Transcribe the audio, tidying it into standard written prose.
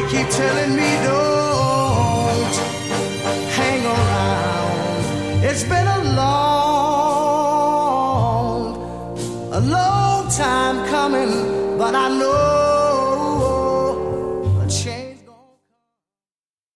keep telling me don't hang around. It's been a long time coming, but I know